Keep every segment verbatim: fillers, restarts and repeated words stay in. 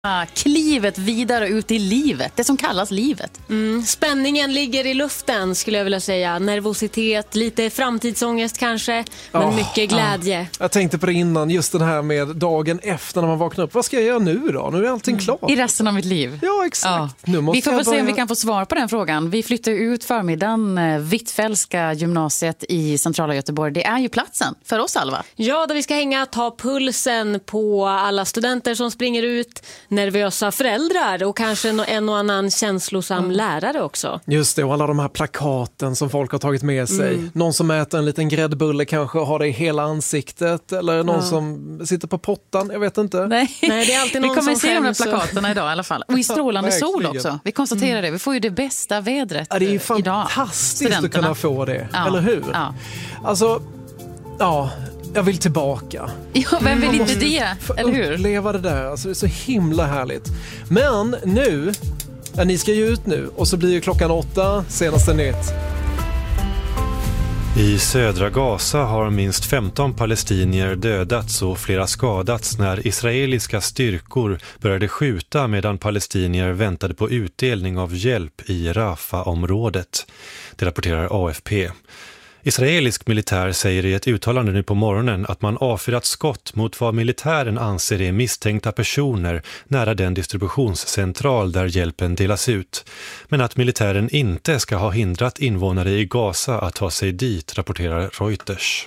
Klivet vidare ut i livet, det som kallas livet. Mm, spänningen ligger i luften skulle jag vilja säga. Nervositet, lite framtidsångest kanske, men oh, mycket glädje. Ja. Jag tänkte på det innan, just den här med dagen efter när man vaknar upp. Vad ska jag göra nu då? Nu är allting mm. klart. I resten av mitt liv. Ja, exakt. Ja. Nu måste vi får väl börja... se om vi kan få svar på den frågan. Vi flyttar ut förmiddagen, Hvitfeldtska gymnasiet i centrala Göteborg. Det är ju platsen för oss, Alva. Ja, där vi ska hänga, ta pulsen på alla studenter som springer ut, nervösa föräldrar och kanske en och annan känslosam mm. lärare också. Just det, och alla de här plakaten som folk har tagit med sig. Mm. Någon som äter en liten gräddbulle kanske har det i hela ansiktet, eller någon ja. som sitter på pottan, jag vet inte. Nej, Nej det är alltid någon vi kommer som se de här så... plakaterna idag i alla fall. Och i strålande sol också. Vi konstaterar mm. det. Vi får ju det bästa vädret ja, det är ju idag. Fantastiskt att kunna få det, ja. eller hur? Ja. Alltså, ja... Jag vill tillbaka. Ja, vem vill inte det? Eller hur? Uppleva det där. Alltså, det är så himla härligt. Men nu, ja, ni ska ju ut nu. Och så blir ju klockan åtta, senaste nytt. I södra Gaza har minst femton palestinier dödats och flera skadats när israeliska styrkor började skjuta medan palestinier väntade på utdelning av hjälp i Rafah-området. Det rapporterar A F P. Israelisk militär säger i ett uttalande nu på morgonen att man avfyrat skott mot vad militären anser är misstänkta personer nära den distributionscentral där hjälpen delas ut. Men att militären inte ska ha hindrat invånare i Gaza att ta sig dit, rapporterar Reuters.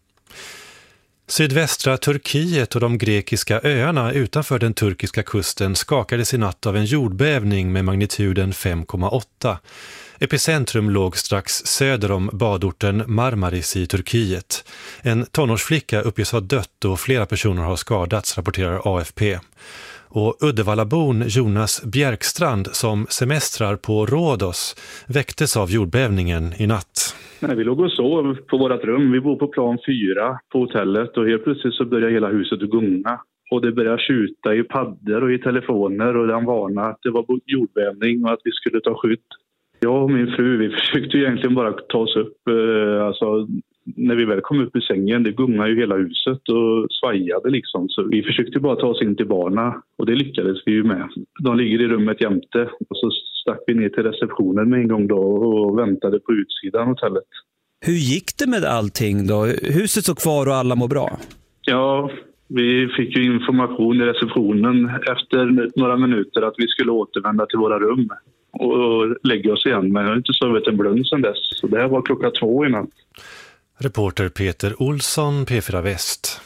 Sydvästra Turkiet och de grekiska öarna utanför den turkiska kusten skakades i natt av en jordbävning med magnituden fem komma åtta. Epicentrum låg strax söder om badorten Marmaris i Turkiet. En tonårsflicka uppges ha dött och flera personer har skadats, rapporterar A F P. Och Uddevallabon Jonas Bjärkstrand som semestrar på Rhodos väcktes av jordbävningen i natt. Nej, vi låg och sov på vårt rum. Vi bor på plan fyra på hotellet och helt plötsligt så började hela huset att gunga. Och det började skjuta i paddor och i telefoner och den varnade att det var jordbävning och att vi skulle ta skydd. Jag och min fru, vi försökte egentligen bara ta oss upp. Alltså, när vi väl kom upp i sängen, det gungade ju hela huset och svajade liksom. Så vi försökte bara ta oss in till barna och det lyckades vi ju med. De ligger i rummet jämte och så stack vi ner till receptionen med en gång då och väntade på utsidan av hotellet. Hur gick det med allting då? Huset stod kvar och alla mår bra? Ja, vi fick ju information i receptionen efter några minuter att vi skulle återvända till våra rum och lägga oss igen, men jag har inte sovit en blund sedan dess. Så det här var klockan två innan. Reporter Peter Olsson, P fyra Väst.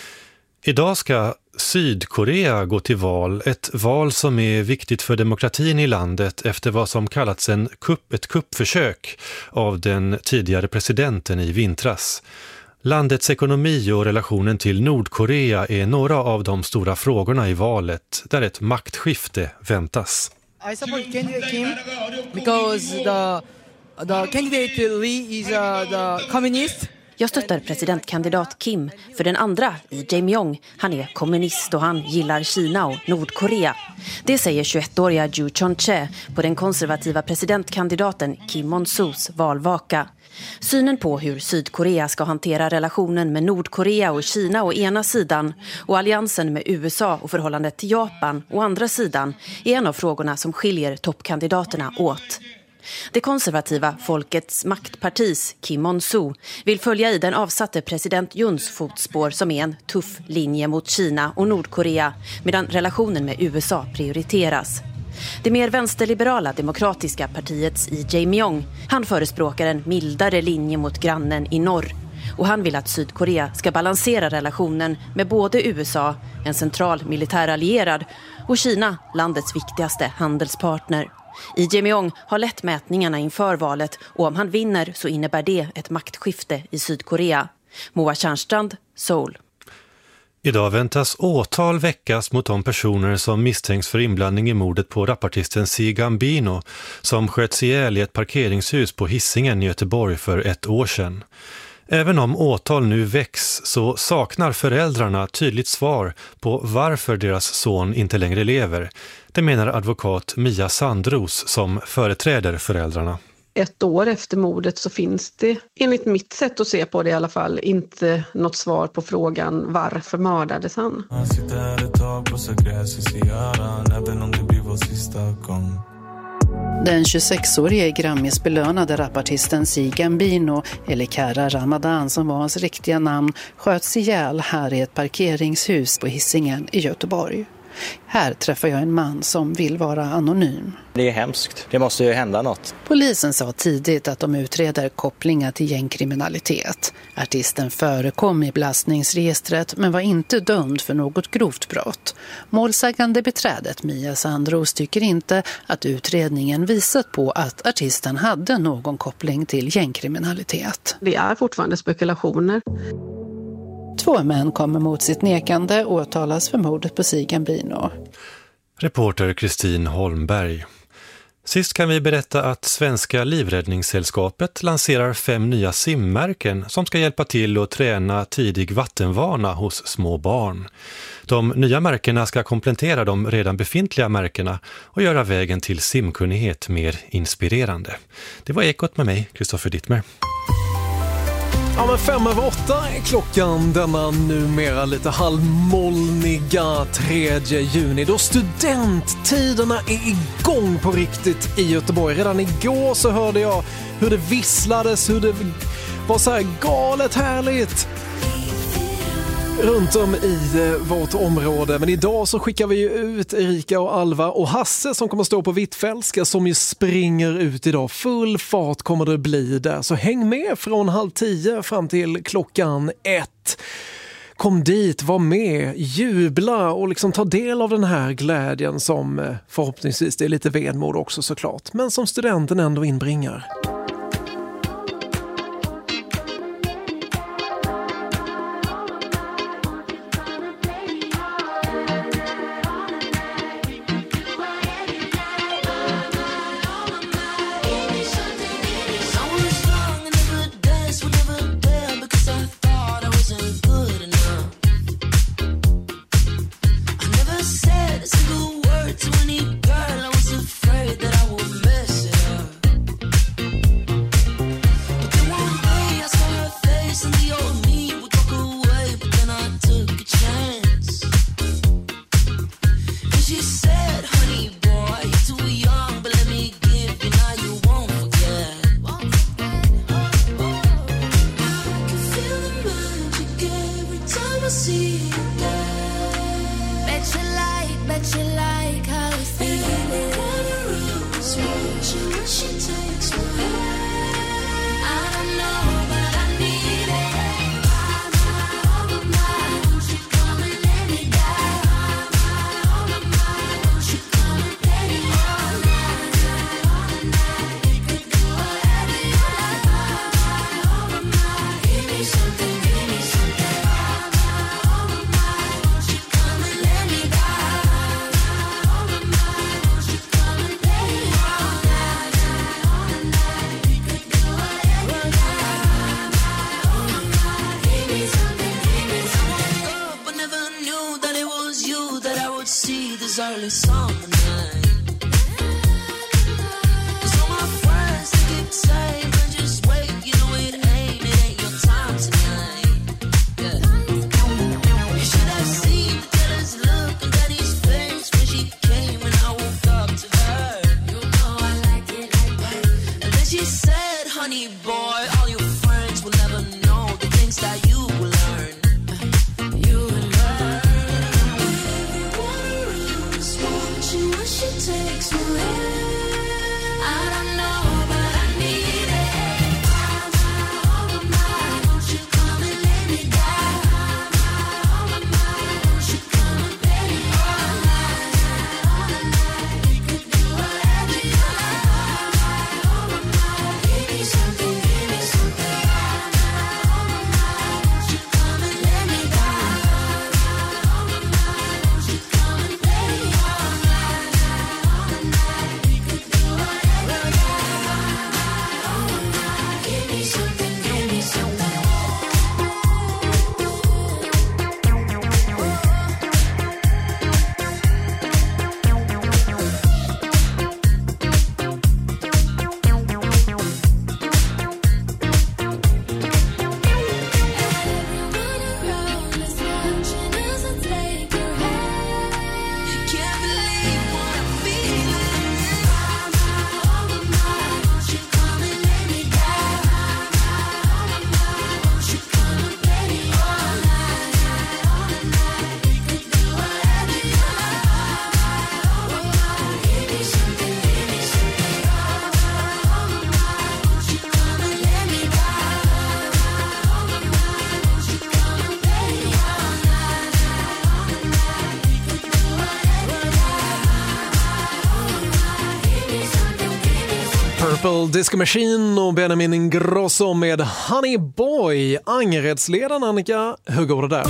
Idag ska Sydkorea gå till val, ett val som är viktigt för demokratin i landet efter vad som kallats en kupp, ett kuppförsök av den tidigare presidenten i vintras. Landets ekonomi och relationen till Nordkorea är några av de stora frågorna i valet där ett maktskifte väntas. I support candidate Kim because the the candidate Lee is uh, the communist. Jag stöttar presidentkandidat Kim för den andra i Jae-myung. Han är kommunist och han gillar Kina och Nordkorea. Det säger tjugoettåriga Ju Chon-che på den konservativa presidentkandidaten Kim Mon-sus valvaka. Synen på hur Sydkorea ska hantera relationen med Nordkorea och Kina å ena sidan och alliansen med U S A och förhållandet till Japan å andra sidan är en av frågorna som skiljer toppkandidaterna åt. Det konservativa Folkets maktpartis Kim Mon-su vill följa i den avsatte president Juns fotspår som är en tuff linje mot Kina och Nordkorea medan relationen med U S A prioriteras. Det mer vänsterliberala demokratiska partiets i Jae-myung, han förespråkar en mildare linje mot grannen i norr. Och han vill att Sydkorea ska balansera relationen med både U S A, en central militärallierad, och Kina, landets viktigaste handelspartner. I Jae-myung har lett mätningarna inför valet och om han vinner så innebär det ett maktskifte i Sydkorea. Moa Tjärnstrand, Seoul. Idag väntas åtal väckas mot de personer som misstänks för inblandning i mordet på rapartisten Si Gambino som sköts ihjäl i ett parkeringshus på Hisingen i Göteborg för ett år sedan. Även om åtal nu väcks så saknar föräldrarna tydligt svar på varför deras son inte längre lever. Det menar advokat Mia Sandros som företräder föräldrarna. ett år efter mordet så finns det, enligt mitt sätt att se på det i alla fall, inte något svar på frågan varför mördades han. Den tjugosexårige Grammys-belönade rapartisten Si Gambino, eller Kara Ramadan som var hans riktiga namn, sköts ihjäl här i ett parkeringshus på Hisingen i Göteborg. Här träffar jag en man som vill vara anonym. Det är hemskt. Det måste ju hända något. Polisen sa tidigt att de utreder kopplingar till gängkriminalitet. Artisten förekom i belastningsregistret men var inte dömd för något grovt brott. Målsägande beträdet Mia Sandros tycker inte att utredningen visat på att artisten hade någon koppling till gängkriminalitet. Det är fortfarande spekulationer. Två män kommer mot sitt nekande och åtalas för mordet på Si Gambino. Reporter Kristin Holmberg. Sist kan vi berätta att Svenska livräddningssällskapet lanserar fem nya simmärken som ska hjälpa till att träna tidig vattenvana hos små barn. De nya märkena ska komplettera de redan befintliga märkena och göra vägen till simkunnighet mer inspirerande. Det var Ekot med mig, Kristoffer Dittmer. Ja, men fem över åtta är klockan denna numera lite halvmolniga tredje juni då studenttiderna är igång på riktigt i Göteborg. Redan igår så hörde jag hur det visslades, hur det var så här galet härligt runt om i vårt område. Men idag så skickar vi ju ut Erika och Alva och Hasse som kommer stå på Hvitfeldtska som ju springer ut idag. Full fart kommer det bli där. Så häng med från halv tio fram till klockan ett. Kom dit, var med, jubla och liksom ta del av den här glädjen som förhoppningsvis, det är lite vedmod också såklart, men som studenten ändå inbringar. Purple Disco Machine och Benjamin Ingrosso med Honey Boy. Angeredsledaren, Annika, hur går det där?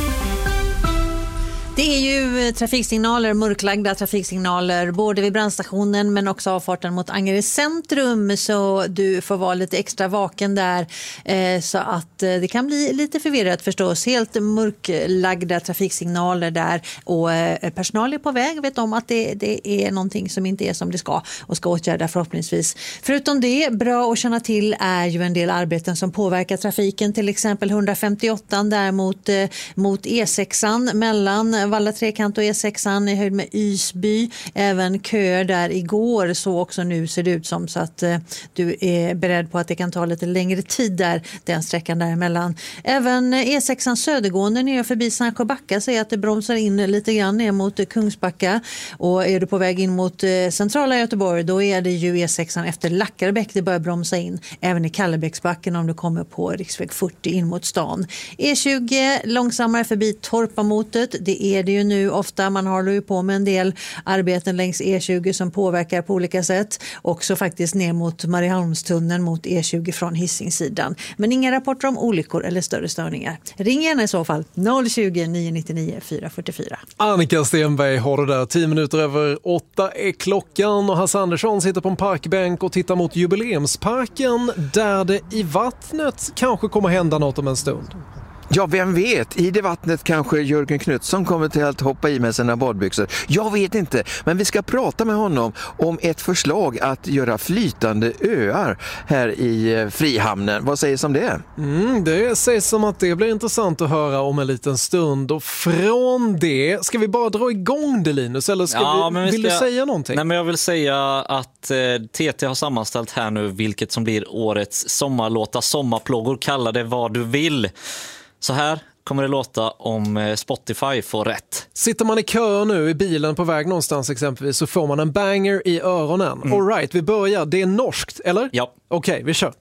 Det är ju trafiksignaler, mörklagda trafiksignaler både vid brandstationen men också avfarten mot Angereds centrum, så du får vara lite extra vaken där eh, så att eh, det kan bli lite förvirrat förstås. Helt mörklagda trafiksignaler där och eh, personal är på väg, vet om att det, det är någonting som inte är som det ska och ska åtgärda förhoppningsvis. Förutom det, bra att känna till är ju en del arbeten som påverkar trafiken, till exempel hundrafemtioåtta där mot, eh, mot E sexan mellan Valla Trekant och E sexan i höjd med Ysby. Även köer där igår, så också nu ser det ut som, så att eh, du är beredd på att det kan ta lite längre tid där, den sträckan däremellan. Även E sexan södergående ner förbi Sandsjöbacka säger att det bromsar in lite grann ner mot Kungsbacka, och är du på väg in mot eh, centrala Göteborg, då är det ju E sexan efter Lackarbäck det börjar bromsa in, även i Kallebäcksbacken om du kommer på riksväg fyrtio in mot stan. E tjugo långsammare förbi Torpamotet, det är det ju nu ofta, man håller ju på med en del arbeten längs E tjugo som påverkar på olika sätt, också faktiskt ner mot Marieholmstunneln mot E tjugo från Hisingssidan, men inga rapporter om olyckor eller större störningar. Ring gärna i så fall noll tjugo, nio nio nio, fyra fyra fyra. Annika Stenberg har det där, tio minuter över åtta är klockan och Hasse Andersson sitter på en parkbänk och tittar mot Jubileumsparken där det i vattnet kanske kommer hända något om en stund. Ja, vem vet? I det vattnet kanske Jörgen Knutsson kommer till att hoppa i med sina badbyxor. Jag vet inte, men vi ska prata med honom om ett förslag att göra flytande öar här i Frihamnen. Vad sägs om det? Mm, det sägs som att det blir intressant att höra om en liten stund. Och från det, ska vi bara dra igång det, Linus? Eller ska ja, vi, men vi vill ska, du säga någonting? Nej, men jag vill säga att eh, T T har sammanställt här nu vilket som blir årets sommarlåta, sommarplågor, kalla det vad du vill. Så här kommer det låta om Spotify får rätt. Sitter man i kö nu i bilen på väg någonstans exempelvis, så får man en banger i öronen. Mm. All right, vi börjar. Det är norskt, eller? Ja. Okej, okay, vi kör.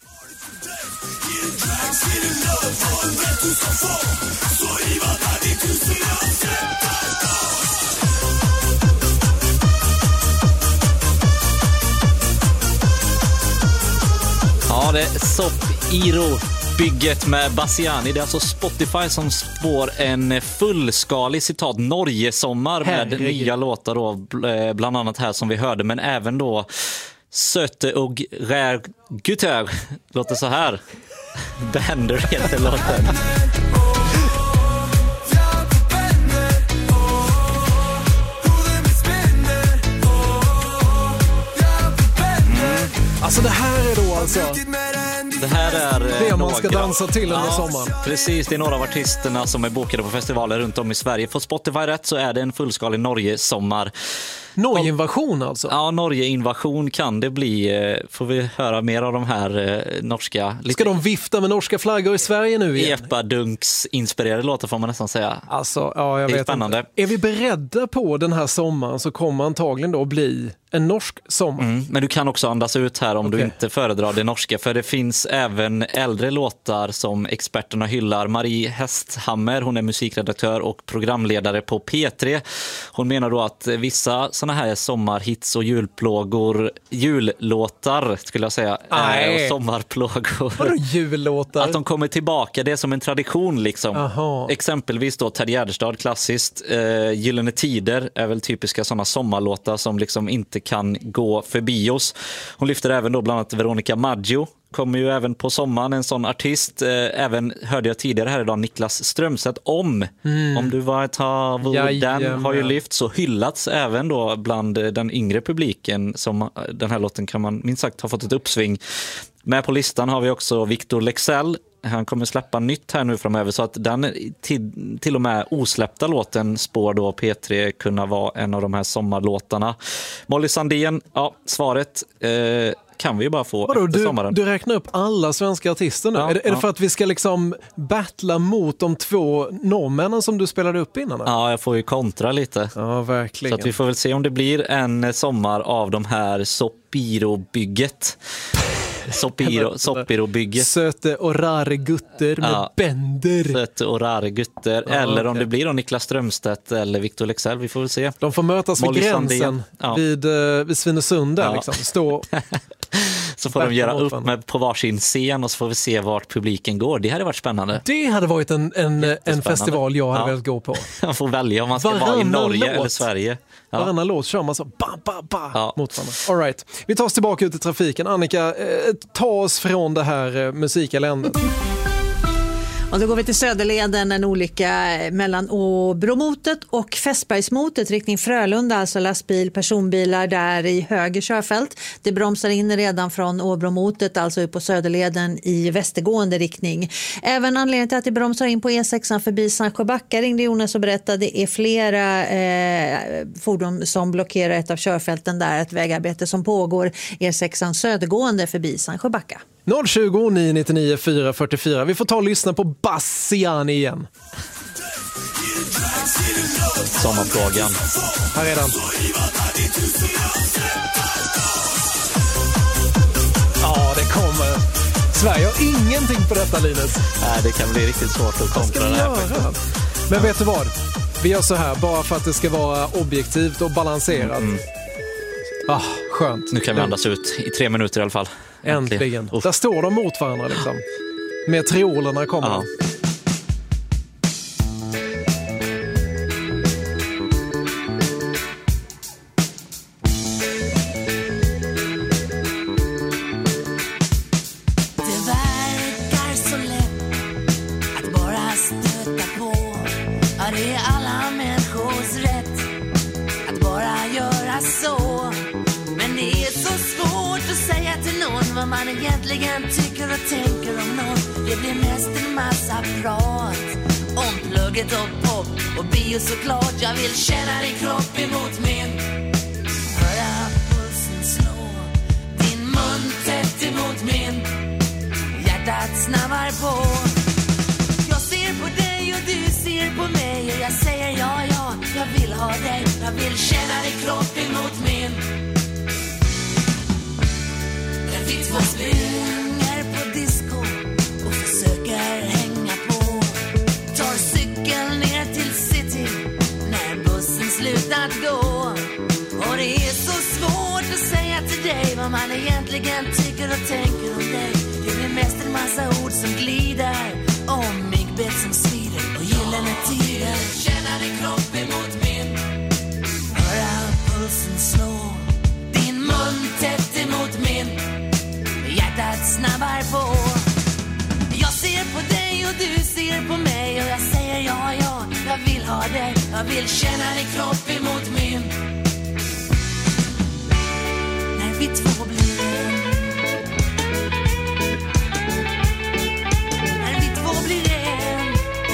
Ja, det är Soppiro. Bygget med Bassiani, det är alltså Spotify som spår en fullskalig citat Norge-sommar med Herregud. nya låtar då, bland annat här som vi hörde, men även då Söte och Rär Gutter låter så här. Bender heter låten. Mm. Alltså det här är då alltså Det här är det man några... ska dansa till under ja, sommaren. Precis, det är några av artisterna som är bokade på festivaler runt om i Sverige. Får Spotify rätt så är det en fullskalig Norge-sommar. Norge-invasion alltså? Ja, Norge-invasion kan det bli. Får vi höra mer av de här eh, norska... Ska de vifta med norska flaggor i Sverige nu igen? Epadunks-inspirerade låtar får man nästan säga. Alltså, ja, jag det är vet spännande. Inte. Är vi beredda på den här sommaren så kommer antagligen då bli en norsk sommar. Mm, men du kan också andas ut här om okay. du inte föredrar det norska. För det finns även äldre låtar som experterna hyllar. Marie Hästhammer, hon är musikredaktör och programledare på P tre. Hon menar då att vissa såna här sommarhits och julplågor, jullåtar skulle jag säga, äh, och sommarplågor. Vadå jullåtar? Att de kommer tillbaka, det är som en tradition liksom. Aha. Exempelvis då Ted Gärdestad klassiskt, eh, Gyllene Tider är väl typiska sådana sommarlåtar som liksom inte kan gå förbi oss. Hon lyfter även då bland annat Veronica Maggio, kommer ju även på sommaren, en sån artist. Eh, även hörde jag tidigare här idag Niklas Strömstedt om. Mm. Om du var ett hav, den har ju lyft så hyllats även då bland den yngre publiken som den här låten kan man minst sagt ha fått ett uppsving. Med på listan har vi också Victor Lexell. Han kommer släppa nytt här nu framöver så att den till, till och med osläppta låten spår då P tre kunna vara en av de här sommarlåtarna. Molly Sandén, ja, svaret eh, kan vi ju bara få Vadå, efter du, sommaren. Du räknar upp alla svenska artister nu. Ja, är, det, är ja. det för att vi ska liksom battla mot de två norrmännen som du spelade upp innan? Ja, jag får ju kontra lite. Ja, verkligen. Så att vi får väl se om det blir en sommar av de här Soppiro-bygget. Soppiro, Soppiro-bygget. Söte och rare gutter med ja, Bender. Söte och rare gutter. Ja, eller okay. om det blir då Niklas Strömstedt eller Victor Lexell, vi får väl se. De får mötas vid gränsen ja. vid, uh, vid Svinesund där ja. liksom. Stå. Så får de göra upp med på varsin scen och så får vi se vart publiken går. Det hade varit spännande. Det hade varit en, en, en festival jag hade ja. velat gå på. Man får välja om man ska Varannan vara i Norge låt. eller Sverige. Ja. Varannan låt kör man så ba, ba, ba ja. mot varandra. All right. Vi tar oss tillbaka ut i trafiken. Annika, eh, ta oss från det här eh, musikeländet. Och då går vi till Söderleden, en olycka mellan Åbromotet och Fässbergsmotet, riktning Frölunda, alltså lastbil, personbilar där i höger körfält. Det bromsar in redan från Åbromotet, alltså upp på Söderleden i västergående riktning. Även anledningen till att det bromsar in på E sex förbi Sandsjöbacka ringde Jonas och berättade det är flera eh, fordon som blockerar ett av körfälten där, ett vägarbete som pågår E sex södergående förbi Sandsjöbacka. noll tjugo, nio nittionio, fyra fyrtiofyra. Vi får ta och lyssna på Bassian igen. Sommarfrågan. Här är den. Ja, det kommer. Sverige har ingenting på detta, Linus. Nej, det kan bli riktigt svårt att kontra det här. Men vet du vad? Vi gör så här, bara för att det ska vara objektivt och balanserat. Mm. Ah, skönt. Nu kan vi andas ut i tre minuter i alla fall. Äntligen. Där står de mot varandra liksom. Med triolerna kommer. Ja. Det verkar så lätt att bara stöta på. Ja, det är alla människors rätt att bara göra så. Men det är så svårt att säga till någon vad man egentligen tycker och tänker om någon. Det blir mest en massa prat om plugget och pop och bio såklart. Jag vill känna din kropp emot min. Höra pulsen slå, din mun tätt emot min. Hjärtat snabbar på. Jag ser på dig och du ser på mig och jag säger ja, ja, jag vill ha dig. Jag vill känna din kropp emot min. Vi två springer på disco och försöker hänga på. Tar cykeln ner till city när bussen slutat gå. Och det är så svårt att säga till dig vad man egentligen tycker och tänker om dig. Det blir mest en massa ord som glider om myggbett som svider och gyllene tider. Känna din kropp emot min. Höra pulsen slå, din mun tätt emot min. Hjärtat snabbar på. Jag ser på dig och du ser på mig och jag säger ja, ja, jag vill ha dig. Jag vill känna din kropp emot min. När vi två blir en. När vi två blir en.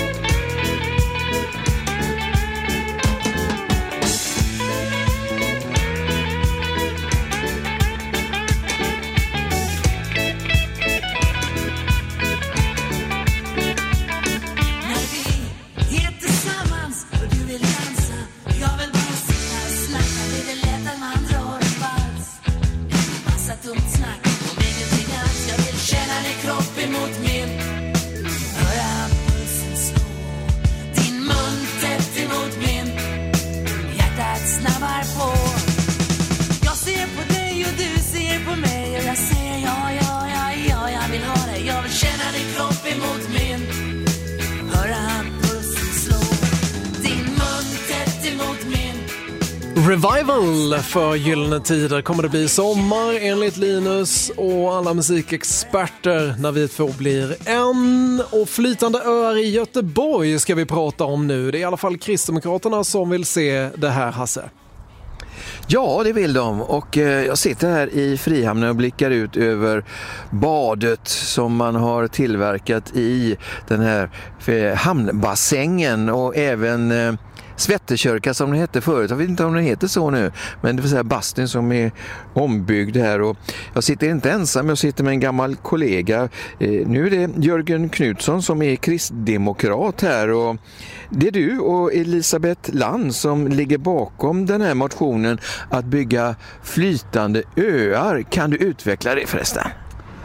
Revival för Gyllene Tider kommer det bli sommar enligt Linus och alla musikexperter när vi två blir en. Och flytande öar i Göteborg ska vi prata om nu. Det är i alla fall Kristdemokraterna som vill se det här, Hasse. Ja, det vill de. Och eh, jag sitter här i Frihamnen och blickar ut över badet som man har tillverkat i den här eh, hamnbassängen och även eh, Svettekörka som det hette förut. Jag vet inte om det heter så nu, men det vill säga bastun som är ombyggd här. Och jag sitter inte ensam, jag sitter med en gammal kollega. Eh, nu är det Jörgen Knutsson som är kristdemokrat här, och det är du och Elisabeth Land som ligger bakom den här motionen att bygga flytande öar. Kan du utveckla det förresten?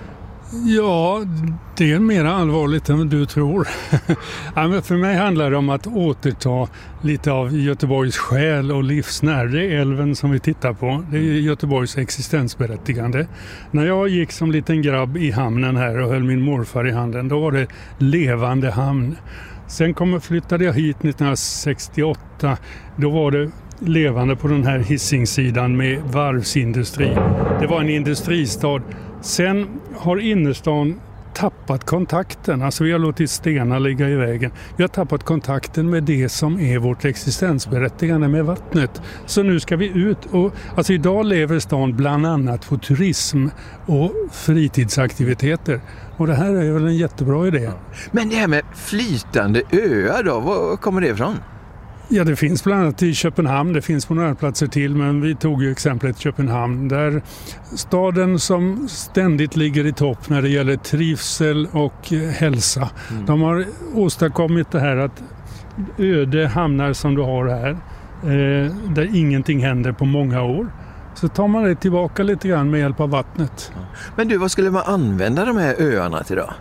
Ja, det är mer allvarligt än du tror. Ja, men för mig handlar det om att återta lite av Göteborgs själ och livsnerv. Det är älven som vi tittar på. Det är Göteborgs existensberättigande. När jag gick som liten grabb i hamnen här och höll min morfar i handen, då var det levande hamn. Sen kom, flyttade jag hit nittonhundrasextioåtta. Då var det levande på den här Hisingssidan med varvsindustri. Det var en industristad. Sen har innerstan tappat kontakten. Alltså vi har låtit stenar ligga i vägen. Vi har tappat kontakten med det som är vårt existensberättigande, med vattnet. Så nu ska vi ut. Och, alltså idag lever stan bland annat på turism och fritidsaktiviteter. Och det här är väl en jättebra idé. Men det här med flytande öar då, var kommer det ifrån? Ja, det finns bland annat i Köpenhamn, det finns på några platser till, men vi tog ju exemplet Köpenhamn där staden som ständigt ligger i topp när det gäller trivsel och hälsa. Mm. De har åstadkommit det här att öde hamnar som du har här, eh, där ingenting händer på många år. Så tar man det tillbaka lite grann med hjälp av vattnet. Men du, vad skulle man använda de här öarna till då?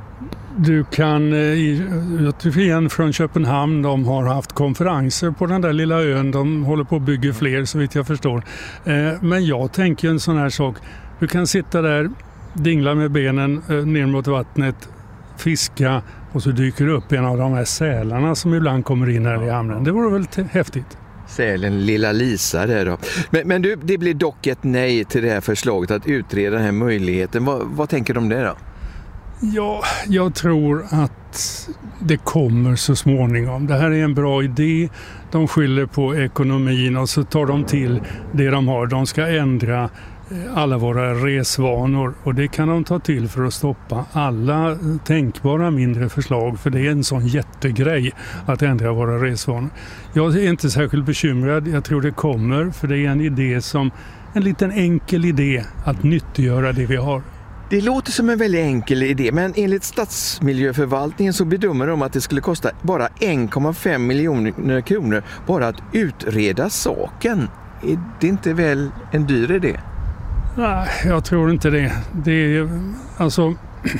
Du kan, igen från Köpenhamn, de har haft konferenser på den där lilla ön. De håller på att bygga fler så vitt jag förstår. Men jag tänker en sån här sak. Du kan sitta där, dingla med benen ner mot vattnet, fiska och så dyker det upp en av de här sälarna som ibland kommer in här i hamnen. Det vore väl t- häftigt. Sälen Lilla Lisa där då. Men, men du, det blir dock ett nej till det här förslaget att utreda den här möjligheten. Vad, vad tänker du om det då? Ja, jag tror att det kommer så småningom. Det här är en bra idé. De skyller på ekonomin och så tar de till det de har. De ska ändra alla våra resvanor och det kan de ta till för att stoppa alla tänkbara mindre förslag, för det är en sån jättegrej att ändra våra resvanor. Jag är inte särskilt bekymrad. Jag tror det kommer, för det är en idé som en liten enkel idé att nyttiggöra det vi har. Det låter som en väldigt enkel idé, men enligt stadsmiljöförvaltningen så bedömer de att det skulle kosta bara en komma fem miljoner kronor bara att utreda saken. Är det inte väl en dyr idé? Nej, jag tror inte det. Det är, alltså,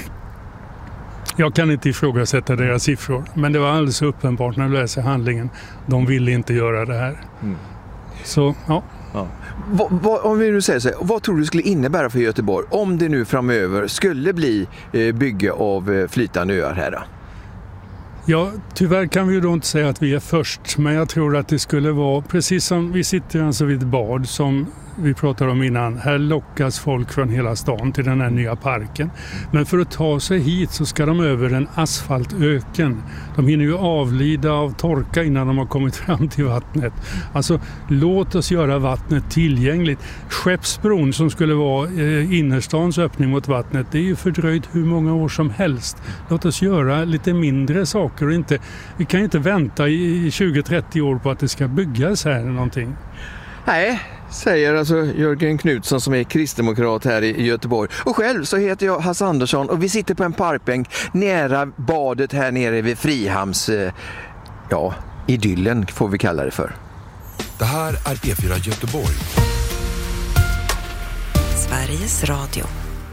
jag kan inte ifrågasätta deras siffror, men det var alldeles uppenbart när jag läser handlingen. De ville inte göra det här. Mm. Så, ja. Ja. Vad, vad, om vi nu säger så här, vad tror du skulle innebära för Göteborg om det nu framöver skulle bli eh, bygge av eh, flytande öar här då? Ja, tyvärr kan vi ju då inte säga att vi är först, men jag tror att det skulle vara precis som vi sitter alltså vid ett bad som vi pratade om innan. Här lockas folk från hela stan till den här nya parken. Men för att ta sig hit så ska de över en asfaltöken. De hinner ju avlida av torka innan de har kommit fram till vattnet. Alltså, låt oss göra vattnet tillgängligt. Skeppsbron som skulle vara eh, innerstans öppning mot vattnet, det är ju fördröjt hur många år som helst. Låt oss göra lite mindre saker och inte, vi kan ju inte vänta i tjugo till trettio år på att det ska byggas här eller någonting. Nej, säger alltså Jörgen Knutsson som är kristdemokrat här i Göteborg. Och själv så heter jag Hasse Andersson och vi sitter på en parkbänk nära badet här nere vid Frihamns, ja, idyllen får vi kalla det för. Det här är P fyra Göteborg. Sveriges Radio.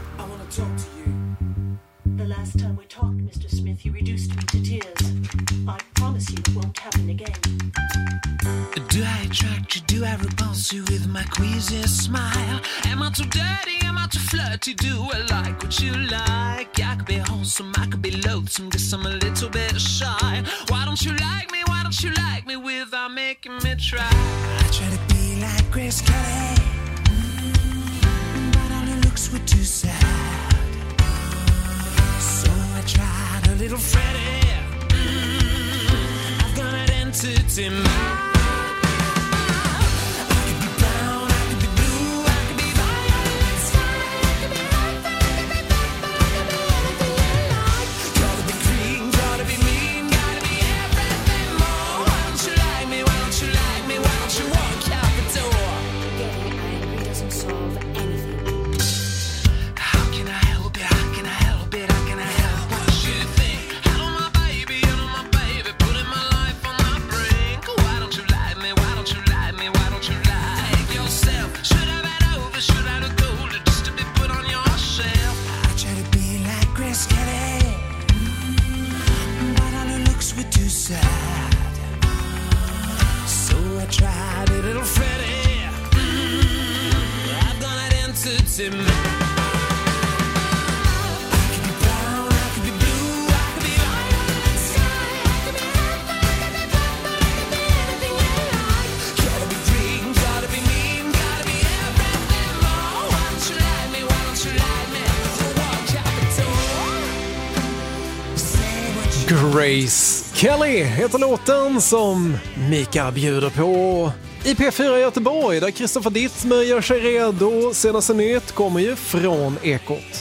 The last time we talked, Mister Smith, you reduced me to tears. I promise you it won't happen again. Do I attract you? Do I repulse you with my queasy smile? Am I too dirty? Am I too flirty? Do I like what you like? I could be wholesome, I could be loathsome, guess I'm a little bit shy. Why don't you like me? Why don't you like me without making me try? I try to be like Grace Kelly, mm, but all her looks were too sad. So I tried a little Freddie. Mm, I've got an entity mind. Why don't you chasing mine. I could be brown, I could be blue, I could be right on the sky. I could be heaven, I could be purple, I could be anything you like. Gotta be green, gotta be mean, gotta be everything more. Why don't you like me, why don't you like me? So walk out the door. Say what you Grace Kelly heter låten som Mika bjuder på i P fyra Göteborg, där Kristoffer Dittmer gör sig redo. Senaste nytt kommer ju från Ekot.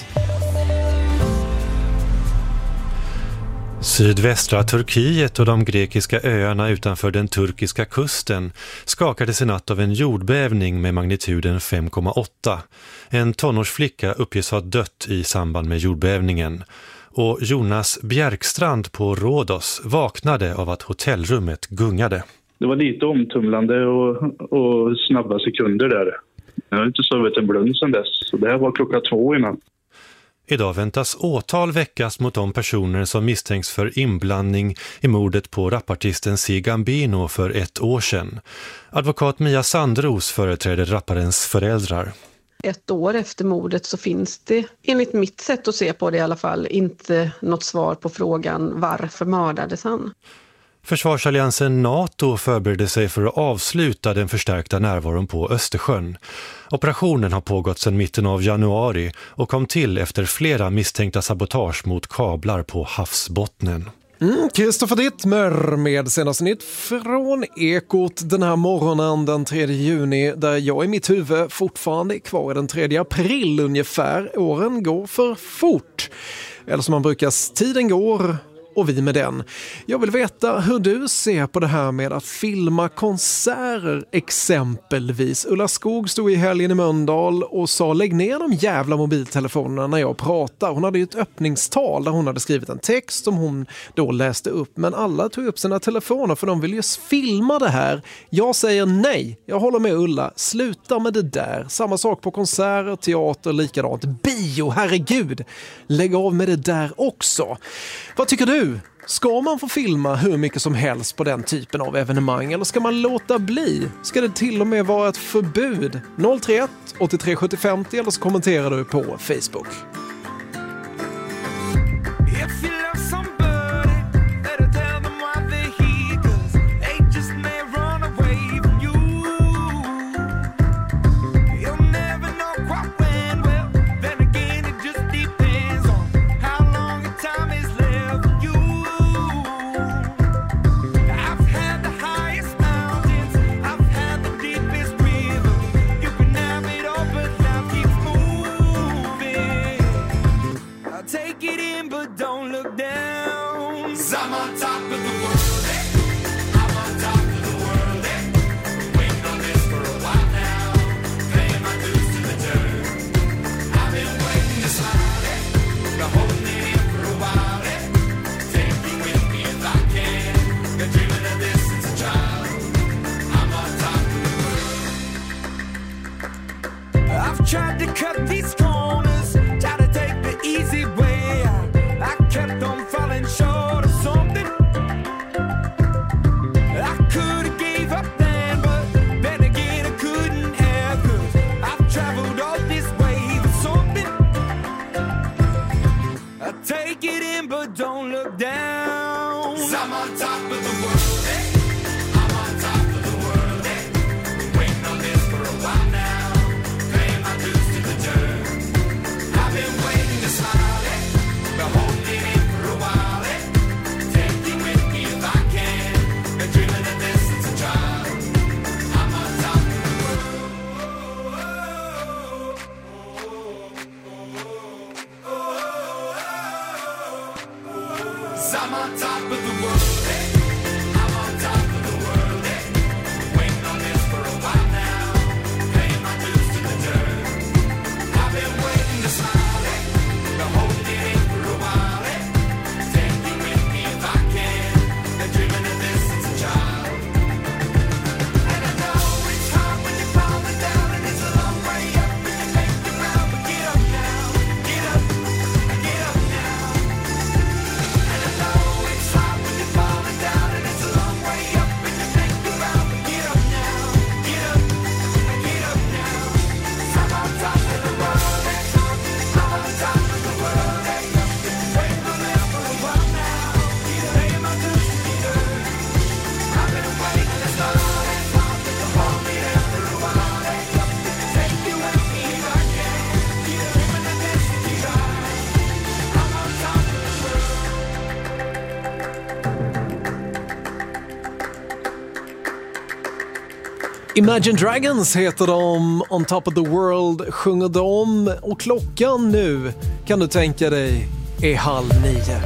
Sydvästra Turkiet och de grekiska öarna utanför den turkiska kusten skakades i natt av en jordbävning med magnituden fem komma åtta. En tonårsflicka uppges ha dött i samband med jordbävningen. Och Jonas Bjärkstrand på Rhodos vaknade av att hotellrummet gungade. Det var lite omtumlande och, och snabba sekunder där. Jag har inte sovit en blund sedan dess. Så det här var klockan två innan. Idag väntas åtal väckas mot de personer som misstänks för inblandning i mordet på rapartisten Si Gambino för ett år sedan. Advokat Mia Sandros företräder rapparens föräldrar. Ett år efter mordet så finns det, enligt mitt sätt att se på det i alla fall, inte något svar på frågan varför mördades han. Försvarsalliansen NATO förbereder sig för att avsluta den förstärkta närvaron på Östersjön. Operationen har pågått sedan mitten av januari och kom till efter flera misstänkta sabotage mot kablar på havsbottnen. Kristoffer mm, Dittmer med senaste nytt från Ekot den här morgonen den tredje juni, där jag i mitt huvud fortfarande är kvar den tredje april ungefär. Åren går för fort. Eller som man brukar, tiden går och vi med den. Jag vill veta hur du ser på det här med att filma konserter exempelvis. Ulla Skog stod i helgen i Mölndal och sa lägg ner de jävla mobiltelefonerna när jag pratar. Hon hade ju ett öppningstal där hon hade skrivit en text som hon då läste upp. Men alla tog upp sina telefoner för de vill ju filma det här. Jag säger nej. Jag håller med Ulla. Sluta med det där. Samma sak på konserter, teater, likadant. Bio, herregud. Lägg av med det där också. Vad tycker du? Ska man få filma hur mycket som helst på den typen av evenemang eller ska man låta bli? Ska det till och med vara ett förbud? noll tre ett åttiotre sjuttio femtio eller så kommenterar du på Facebook. Tried to cut these corners, tried to take the easy way out. I kept on falling short of something. I could have gave up then, but then again I couldn't have, 'cause I've traveled all this way for something. I take it in but don't look down. 'Cause I'm on top of the world, eh? I'm on top of the world, eh? Been waiting on this for a while now. I'm on top of the world, eh? I'm on top of the world, eh? Waiting on this for a while now. Paying my dues to the dirt. I've been waiting to smile, eh? Been holding it in for a while, eh? Take you with me if I can. Been dreaming of this since a child. And I know it's hard when you're falling down and it's a long way up and you make the ground, but get up now, get up, get up now. And I know it's hard when you're falling Imagine Dragons heter de, On Top of the World sjunger de och klockan nu, kan du tänka dig, är halv nio.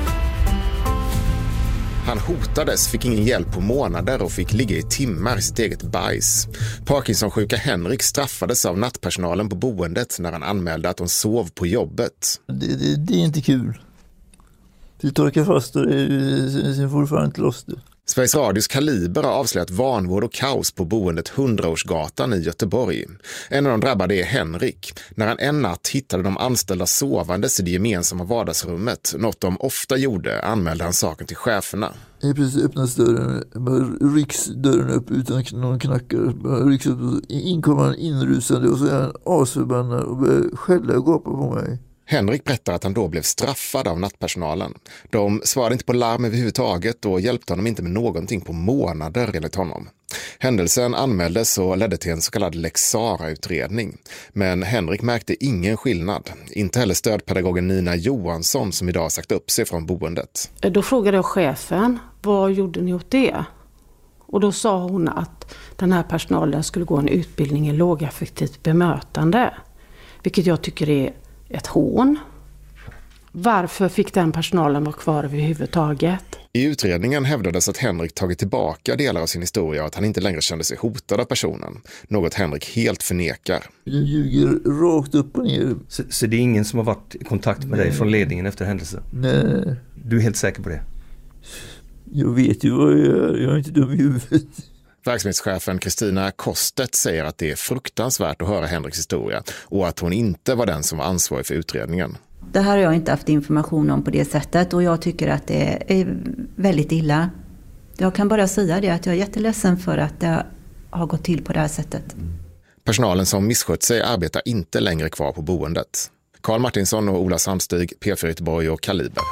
Han hotades, fick ingen hjälp på månader och fick ligga i timmar i sitt eget bajs. Parkinson-sjuka Henrik straffades av nattpersonalen på boendet när han anmälde att de sov på jobbet. Det, det, det är inte kul. Vi torkar fast och sen får du fan inte loss det. Sveriges Radios Kaliber har avslöjat vanvård och kaos på boendet hundraårsgatan i Göteborg. En av de drabbade är Henrik. När han en natt hittade de anställda sovandes i det gemensamma vardagsrummet, något de ofta gjorde, anmälde han saken till cheferna. Jag precis öppnas dörren, bara rycks dörren upp utan någon knackar. Bara rycks upp och in kommer han inrusande och så är han asförbannad och börjar skälla och gapa på mig. Henrik berättar att han då blev straffad av nattpersonalen. De svarade inte på larm överhuvudtaget och hjälpte honom inte med någonting på månader enligt honom. Händelsen anmäldes och ledde till en så kallad Lex Sara-utredning. Men Henrik märkte ingen skillnad. Inte heller stödpedagogen Nina Johansson som idag sagt upp sig från boendet. Då frågade jag chefen, vad gjorde ni åt det? Och då sa hon att den här personalen skulle gå en utbildning i lågaffektivt bemötande. Vilket jag tycker är ett hån. Varför fick den personalen vara kvar överhuvudtaget? I utredningen hävdades att Henrik tagit tillbaka delar av sin historia och att han inte längre kände sig hotad av personen. Något Henrik helt förnekar. Jag ljuger rakt upp och ner. Så, så det är ingen som har varit i kontakt med Nej. dig från ledningen efter händelsen? Nej. Du är helt säker på det? Jag vet ju vad jag gör. Jag är inte dum i huvudet. Verksamhetschefen Kristina Kostet säger att det är fruktansvärt att höra Henriks historia och att hon inte var den som var ansvarig för utredningen. Det här har jag inte haft information om på det sättet och jag tycker att det är väldigt illa. Jag kan bara säga det att jag är jätteledsen för att det har gått till på det här sättet. Personalen som misskött sig arbetar inte längre kvar på boendet. Karl Martinsson och Ola Sandstig, P fyra Göteborg och Kaliber.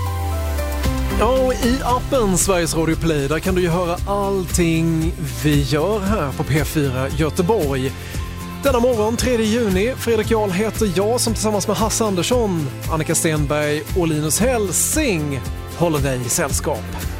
Ja, i appen Sveriges Radio Play där kan du ju höra allting vi gör här på P fyra Göteborg. Denna morgon, tredje juni, Fredrik Jarl heter jag som tillsammans med Hasse Andersson, Annika Stenberg och Linus Helsing håller dig i sällskap.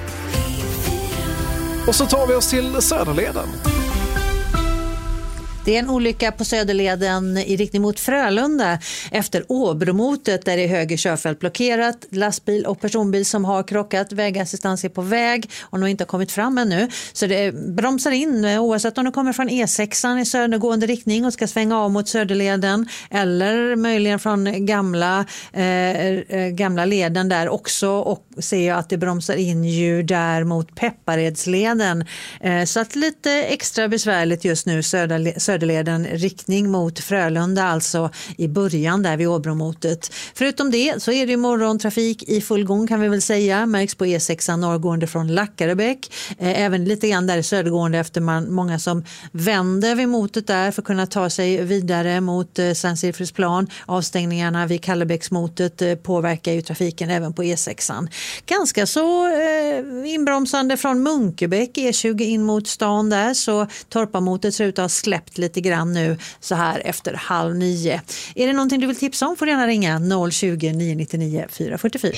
Och så tar vi oss till Söderleden. Det är en olycka på Söderleden i riktning mot Frölunda efter Åbromotet där det är höger körfält blockerat. Lastbil och personbil som har krockat. Vägassistans är på väg och nog inte har kommit fram ännu. Så det bromsar in oavsett om du kommer från E sexan i södergående riktning och ska svänga av mot Söderleden eller möjligen från gamla, eh, gamla leden där också och ser jag att det bromsar in ju där mot Pepparedsleden. Eh, så att lite extra besvärligt just nu Söderleden. Söderleden riktning mot Frölunda, alltså i början där vid Åbromotet. Förutom det så är det morgontrafik i full gång kan vi väl säga. Märks på E sexan norrgående från Lackarebäck. Eh, även lite grann där södergående efter man, många som vänder vid motet där för att kunna ta sig vidare mot eh, Sankt Sirfridsplan. Avstängningarna vid Kallebäcksmotet eh, påverkar ju trafiken även på E sexan. Ganska så eh, inbromsande från Munkebäck E tjugo in mot stan där så Torpamotet ser ut att ha släppt lite grann nu så här efter halv nio. Är det någonting du vill tipsa om får du gärna ringa noll tjugo, nio nittionio, fyra fyrtiofyra.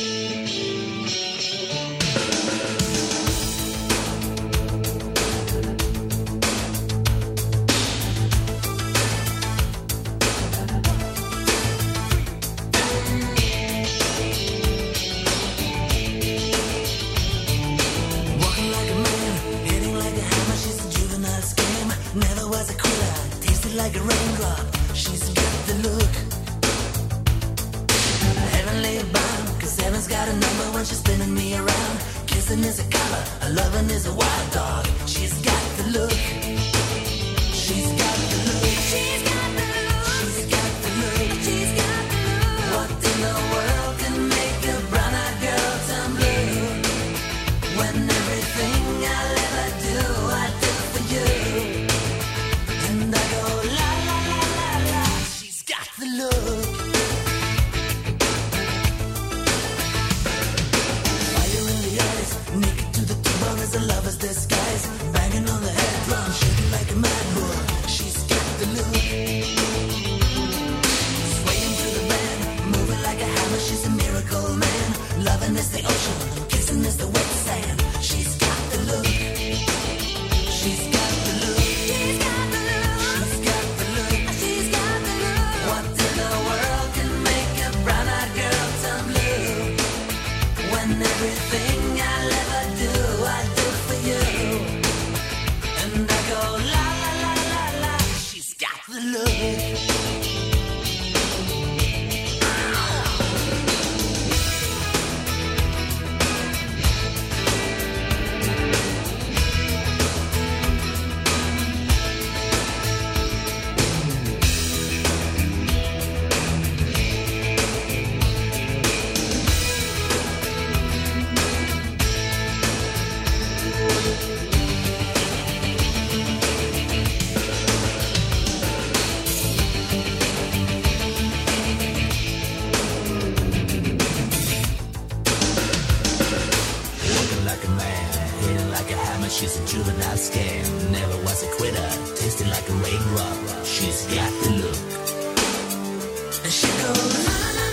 Like a raindrop, she's got the look. Heavenly bound, cause heaven's got a number when she's spinning me around. Kissing is a color, a loving is a wild dog. She's got the look. She's got the look. She's got the look. She's got the look. She's got the look. What in the world can make a brown-eyed girl turn blue? When everything I'll ever do, I do for you. And I go la la la la la. She's got the look. Fire in the eyes, naked to the bone as a lover's disguise. Banging on the head drum, shaking like a mad bull. She's got the look. Swaying through the band, moving like a hammer. She's a miracle man. Loving is the ocean, kissing is the wet sand. She's got the look. She's got the look. the look. She's a juvenile scam, never was a quitter, tasting like a raindrop. She's got the look. And she goes.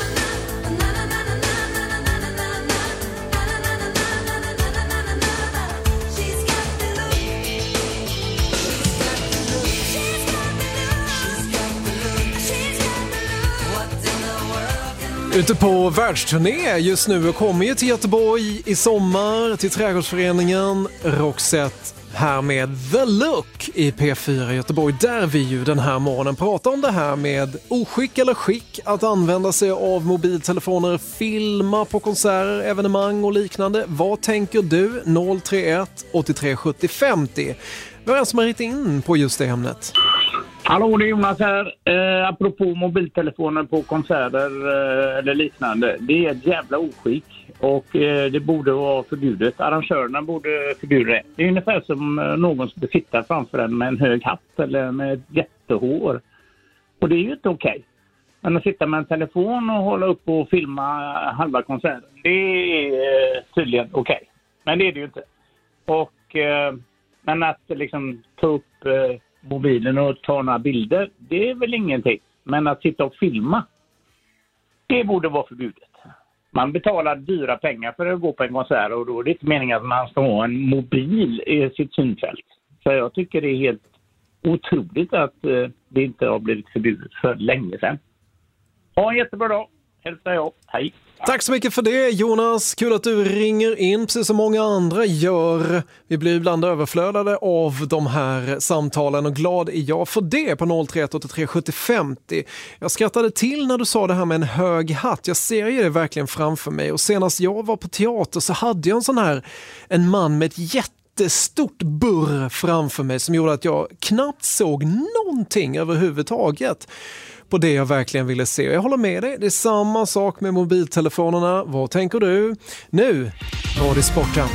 Ute på världsturné just nu och kommer ju till Göteborg i sommar till Trädgårdsföreningen Roxette här med The Look i P fyra Göteborg, där vi ju den här morgonen pratar om det här med oskick eller skick att använda sig av mobiltelefoner, filma på konserter, evenemang och liknande. Vad tänker du? noll tre ett åttiotre sjuttio femtio. Vi har en som har ringt in på just det ämnet. Hallå, det är Jonas här. Eh, apropå mobiltelefoner på konserter eh, eller liknande. Det är ett jävla oskick och eh, det borde vara förbjudet. Arrangörerna borde förbjuda det. Det är ungefär som eh, någon skulle sitta framför en med en hög hatt eller med ett jättehår. Och det är ju inte okej. Okay. Men att sitta med en telefon och hålla upp och filma halva konserten, det är eh, tydligen okej. Okay. Men det är det ju inte. Och, eh, men att liksom ta upp... Eh, mobilen och ta några bilder, det är väl ingenting. Men att sitta och filma, det borde vara förbjudet. Man betalar dyra pengar för att gå på en konsert och då är det inte meningen att man ska ha en mobil i sitt synfält. Så jag tycker det är helt otroligt att eh, det inte har blivit förbjudet för länge sedan. Ha en jättebra dag. Hälsa jag. Hej. Tack så mycket för det, Jonas. Kul att du ringer in, precis som många andra gör. Vi blir ibland överflödade av de här samtalen och glad är jag för det på noll tre ett åttiotre sjuttio femtio. Jag skrattade till när du sa det här med en hög hatt. Jag ser ju det verkligen framför mig. Och senast jag var på teater så hade jag en sån här, en man med ett jättestort burr framför mig som gjorde att jag knappt såg någonting överhuvudtaget på det jag verkligen ville se. Jag håller med dig, det är samma sak med mobiltelefonerna. Vad tänker du? Nu var det sporten.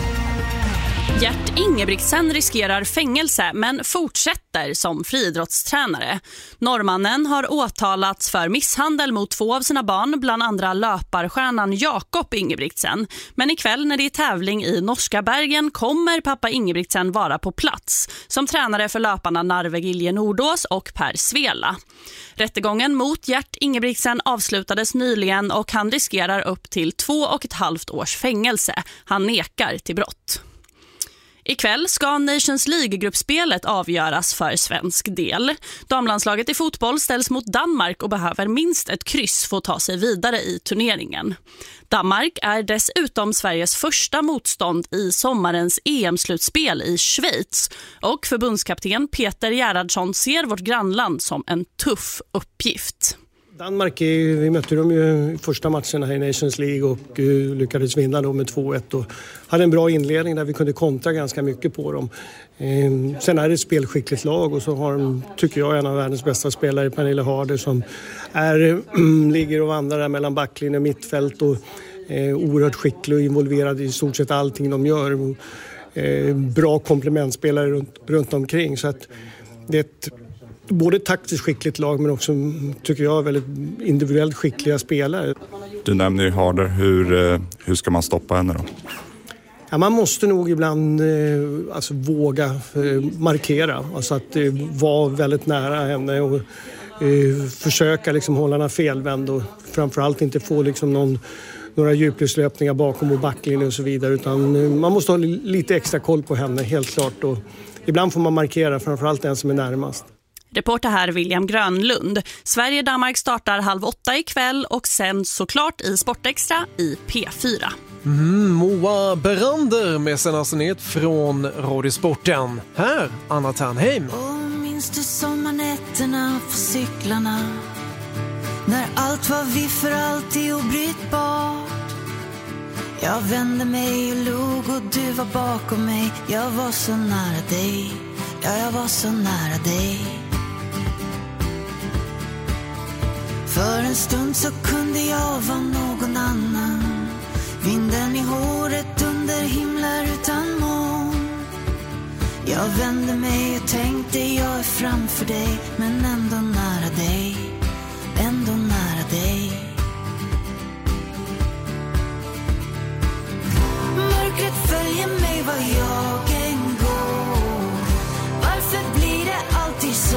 Gert Ingebrigtsen riskerar fängelse men fortsätter som friidrottstränare. Norrmannen har åtalats för misshandel mot två av sina barn, bland andra löparstjärnan Jakob Ingebrigtsen. Men ikväll när det är tävling i norska Bergen kommer pappa Ingebrigtsen vara på plats som tränare för löparna Narve Gilje Nordås och Per Svela. Rättegången mot Gert Ingebrigtsen avslutades nyligen och han riskerar upp till två och ett halvt års fängelse. Han nekar till brott. Ikväll ska Nations League-gruppspelet avgöras för svensk del. Damlandslaget i fotboll ställs mot Danmark och behöver minst ett kryss för att ta sig vidare i turneringen. Danmark är dessutom Sveriges första motstånd i sommarens E M-slutspel i Schweiz. Och förbundskapten Peter Gerhardsson ser vårt grannland som en tuff uppgift. Danmark, är, vi mötte dem ju i första matchen här i Nations League och uh, lyckades vinna då med två ett och hade en bra inledning där vi kunde kontra ganska mycket på dem. Um, sen är det ett spelskickligt lag och så har de, tycker jag, en av världens bästa spelare, Pernille Harder, som är, um, ligger och vandrar där mellan backlinje och mittfält och uh, oerhört skicklig och involverad i stort sett allting de gör. Uh, bra komplementspelare runt, runt omkring, så att det är ett både taktiskt skickligt lag men också, tycker jag, väldigt individuellt skickliga spelare. Du nämner ju Harder. Hur, hur ska man stoppa henne då? Ja, man måste nog ibland eh, alltså, våga eh, markera. Alltså att eh, vara väldigt nära henne och eh, försöka liksom, hålla henne felvänd och framförallt inte få liksom, någon, några djupledslöpningar bakom och backlinjen och så vidare. Utan eh, man måste ha lite extra koll på henne, helt klart. Och ibland får man markera, framförallt den som är närmast. Reporter här William Grönlund. Sverige-Danmark startar halv åtta ikväll och sen såklart i Sportextra i P fyra. Mm, Moa Berander med senaste nytt från Radiosporten. Här, Anna Ternheim. Och min minns du sommarnätterna på cyklarna? När allt var vi för alltid obrytbart. Jag vände mig och log och du var bakom mig. Jag var så nära dig, ja jag var så nära dig. För en stund så kunde jag vara någon annan. Vinden i håret under himlar utan moln. Jag vände mig och tänkte jag är framför dig. Men ändå nära dig, ändå nära dig. Mörkret följer mig var jag än går. Varför blir det alltid så?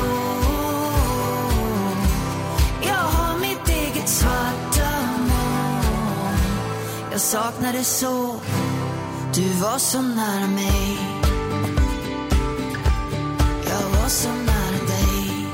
Jag har mitt eget svarta moln. Jag saknar det så. Du var så nära mig. Jag var så nära dig.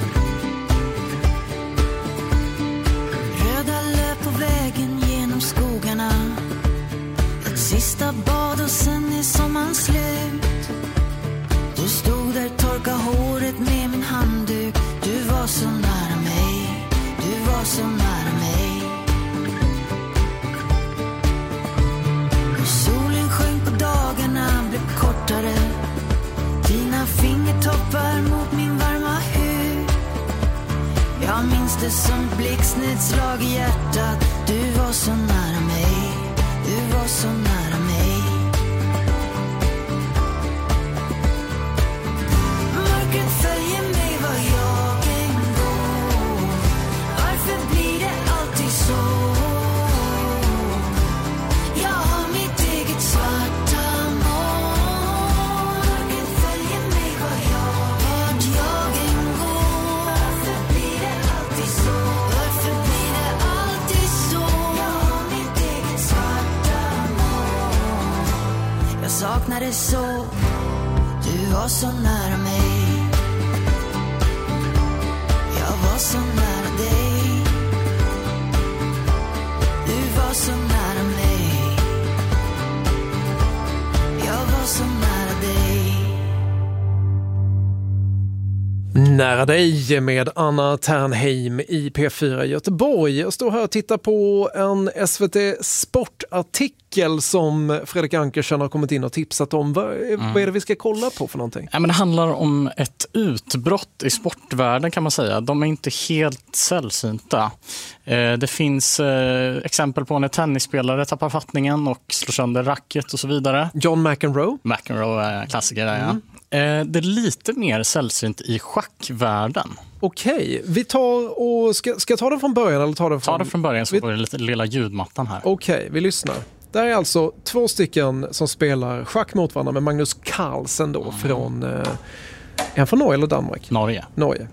Röda löp på vägen genom skogarna. Ett sista bad och sen är sommaren slut. Du stod där, torka håret med min handduk. Du var så nära mig. Du var så nära mig. Och solen sjönk på dagarna, blev kortare. Dina fingertoppar mot min varma hud. Jag minns det som blixtnedslag i hjärtat. Du var så nära mig. Du var så nära mig. Mörkret följer mig var jag än går. Varför blir det alltid så? Jag har mitt eget svarta moln. Mörkret följer mig var jag, vart jag än går. Varför blir det alltid så? Varför blir det alltid så? Jag har mitt eget svarta moln. Jag saknar det så. Du var så nära mig. Jag var så nära dig. Du var så nära mig. Jag var så nära dig. Nära dig med Anna Ternheim i P fyra Göteborg. Jag står här och tittar på en S V T Sportartikel som Fredrik Ankersen har kommit in och tipsat om. Vad, mm. vad är det vi ska kolla på för någonting? Ja, men det handlar om ett utbrott i sportvärlden kan man säga. De är inte helt sällsynta. Eh, det finns eh, exempel på när tennisspelare tappar fattningen och slår sönder racket och så vidare. John McEnroe. McEnroe är klassiker där, mm. ja. Eh, det är lite mer sällsynt i schackvärlden. Okej, vi tar och ska, ska jag ta det från början eller ta det från... Ta det från början så vi... får vi lite lilla ljudmattan här. Okej, vi lyssnar. Där är alltså två stycken som spelar schack mot varandra med Magnus Carlsen då mm. från... Eh, är han från Norge eller Danmark? Norge. Norge.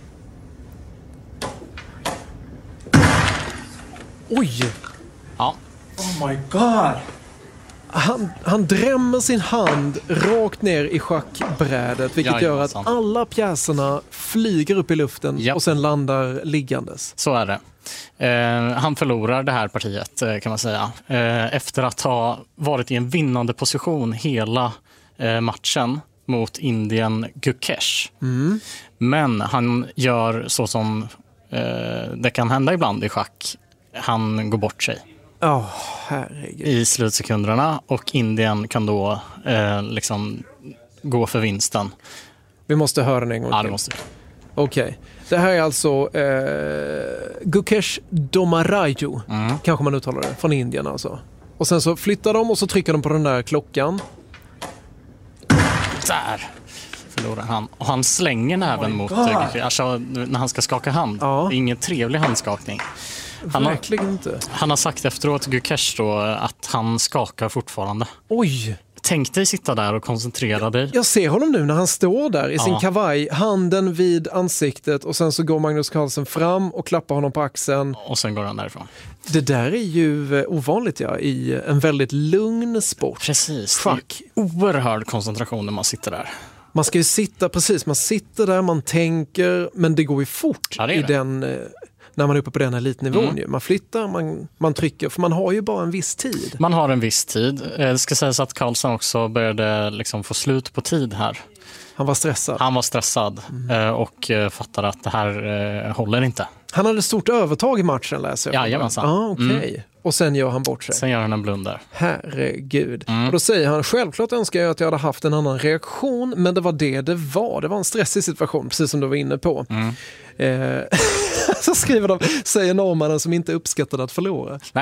Oj! Ja. Oh my god! Han, han drämmer sin hand rakt ner i schackbrädet vilket ja, gör att alla pjäserna flyger upp i luften ja. och sen landar liggandes. Så är det. Eh, han förlorar det här partiet kan man säga. Eh, efter att ha varit i en vinnande position hela eh, matchen mot Indien Gukesh. Mm. Men han gör så som eh, det kan hända ibland i schack. Han går bort sig. Oh, herregud. I slutsekunderna och Indien kan då eh, liksom gå för vinsten. Vi måste höra den en gång till. Ja, det måste vi. Okej. Okay. Det här är alltså eh, Gukesh Domaraju, mm. kanske man uttalar det, från Indien alltså. Och sen så flyttar de och så trycker de på den där klockan. Där förlorar han. Och han slänger näven oh mot Gukesh alltså, när han ska skaka hand. Ja. Det är ingen trevlig handskakning. Han har, inte. han har sagt efteråt Gukesh då att han skakar fortfarande. Oj! Tänk dig sitta där och koncentrera dig. Jag ser honom nu när han står där i ja. sin kavaj, handen vid ansiktet och sen så går Magnus Carlsen fram och klappar honom på axeln. Och sen går han därifrån. Det där är ju ovanligt ja, i en väldigt lugn sport. Precis. Schack. Oerhörd koncentration när man sitter där. Man ska ju sitta, precis, man sitter där, man tänker, men det går ju fort ja, det i det. den... när man är uppe på den elitnivån. Mm. Ju. Man flyttar, man, man trycker, för man har ju bara en viss tid. Man har en viss tid. Det ska sägas att Karlsson också började liksom få slut på tid här. Han var stressad. Han var stressad mm. och fattade att det här håller inte. Han hade stort övertag i matchen, läser jag. Jajamensan. Ah, okej. Okay. Mm. Och sen gör han bort sig. Sen gör han en blunder. Herregud. Mm. Och då säger han, självklart önskar jag att jag hade haft en annan reaktion, men det var det det var. Det var en stressig situation, precis som du var inne på. Mm. Eh, så skriver de, säger norrmannen som inte uppskattade att förlora. Nej.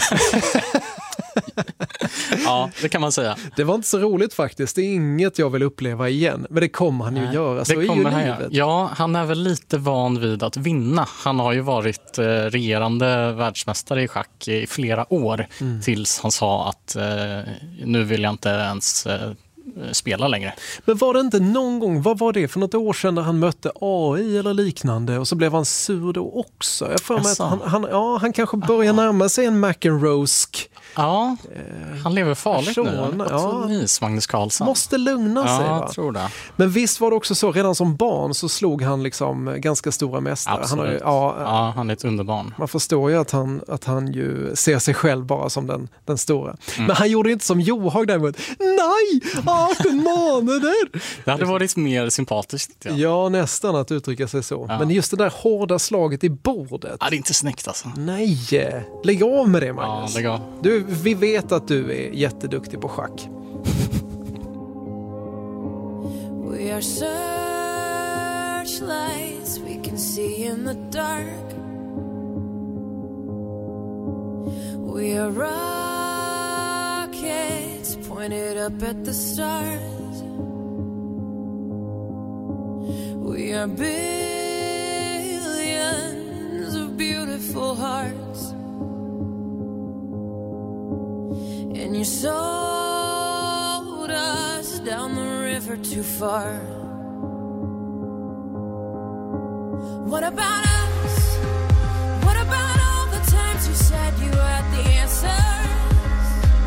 Ja, det kan man säga. Det var inte så roligt faktiskt. Det är inget jag vill uppleva igen. Men det kommer han ju Nej, göra. Så det är kommer ju han livet. Göra. Ja, han är väl lite van vid att vinna. Han har ju varit eh, regerande världsmästare i schack i flera år. Mm. Tills han sa att eh, nu vill jag inte ens eh, spela längre. Men var det inte någon gång, vad var det för något år sedan när han mötte A I eller liknande och så blev han sur då också? Jag får mig att han, han, ja, han kanske börjar Aha. närma sig en McEnroesk. Ja, han lever farligt person. nu. Ja. Nis, Magnus Carlsen. Måste lugna ja, sig. Ja, va? jag tror det. Men visst var det också så, redan som barn så slog han liksom ganska stora mästare. Absolut. Han har ju, ja, ja, han är ett underbarn. Man förstår ju att han, att han ju ser sig själv bara som den, den stora. Mm. Men han gjorde inte som Johag däremot. Nej! arton månader! Det hade varit mer sympatiskt. Ja, ja nästan att uttrycka sig så. Ja. Men just det där hårda slaget i bordet. Ja, det är inte snyggt alltså. Nej, lägg av med det, Magnus. Ja, lägg av. Du, vi vet att du är jätteduktig på schack. We are searchlights we can see in the dark. We are rockets pointed up at the stars. We are billions of beautiful hearts. And you sold us down the river too far. What about us? What about all the times you said you had the answers?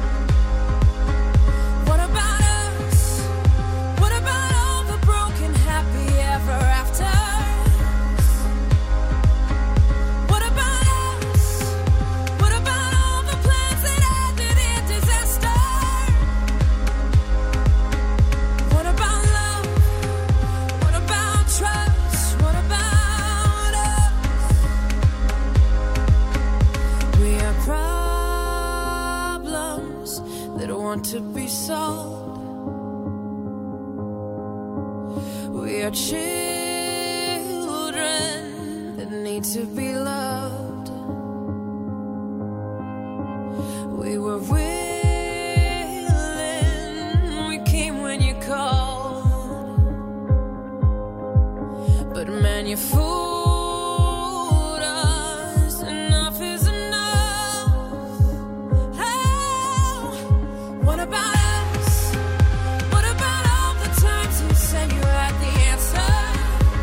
What about us? What about all the broken happy ever after? To be solved. We are children that need to be loved. We were willing, we came when you called, but man, you fooled us. Enough is enough. What about us? What about all the times you said you had the answer?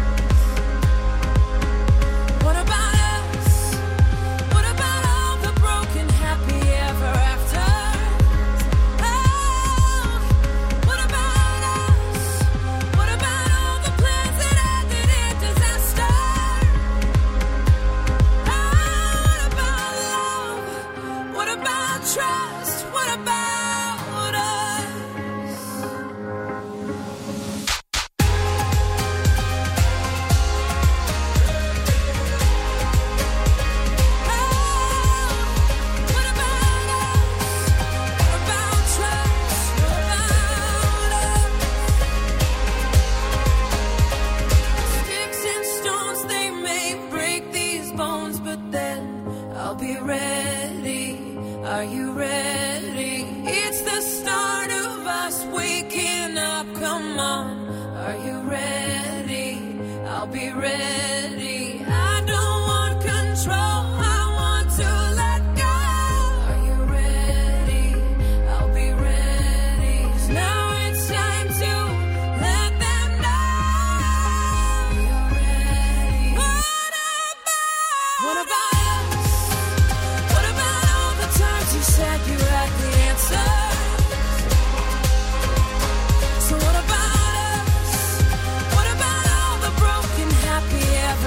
What about us? What about all the broken happy ever after? Oh, what about us? What about all the plans that ended in disaster? Oh, what about love? What about trust? What about happy ever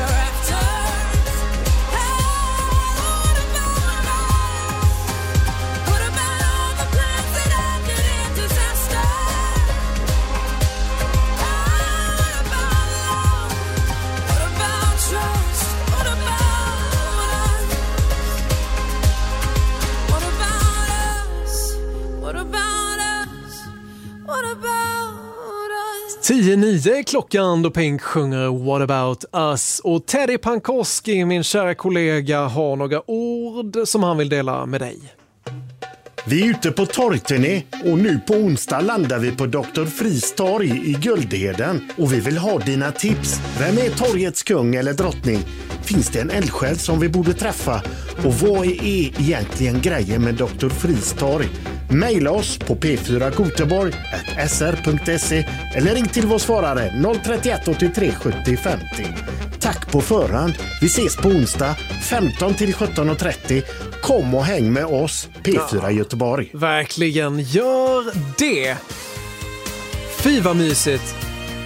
tio nio är klockan då Pink sjunger What about us? Och Teddy Pankoski, min kära kollega, har några ord som han vill dela med dig. Vi är ute på torgturné och nu på onsdag landar vi på doktor Fries torg i Guldheden. Och vi vill ha dina tips. Vem är torgets kung eller drottning? Finns det en eldsjäl som vi borde träffa? Och vad är egentligen grejen med doktor Fries torg? Maila oss på p fyra goteborg snabel-a s r punkt se eller ring till vår svarare noll tre ett åttiotre sjuttio femtio. Tack på förhand. Vi ses på onsdag femton till sjutton och trettio. Kom och häng med oss, P fyra ja, Göteborg. Verkligen, gör det! Fy vad mysigt!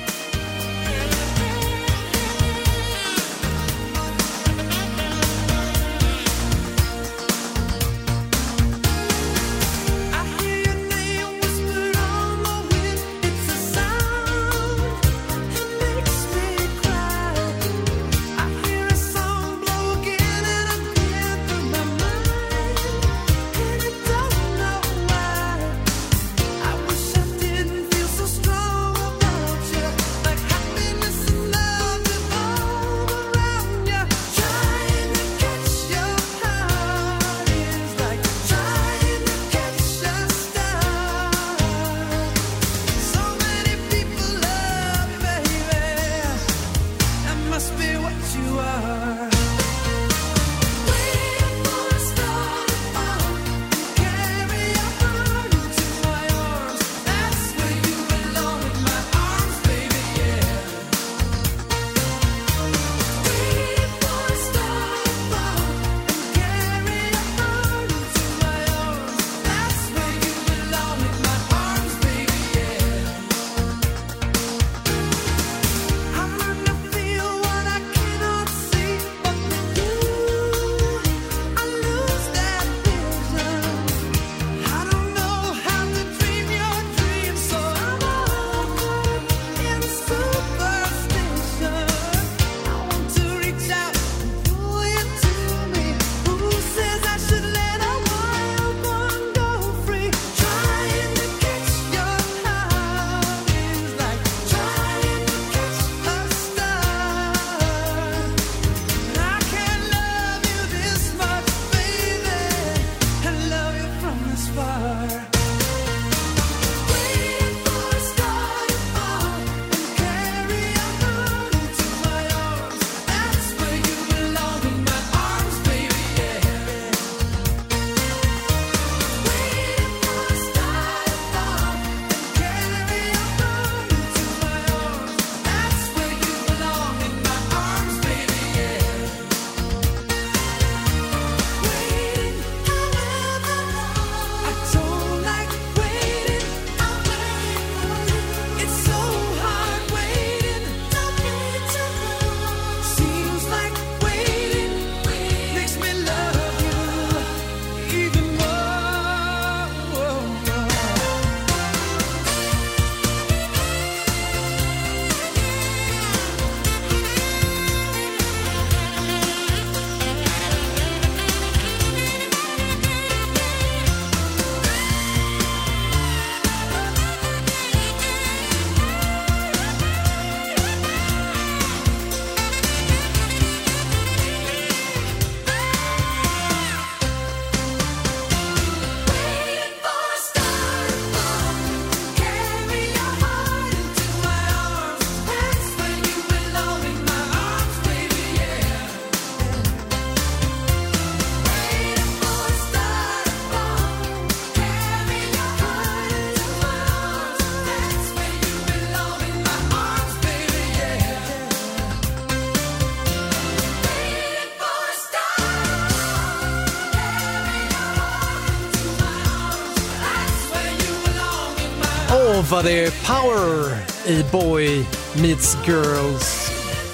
Åh, vad det är power i Boy Meets Girls.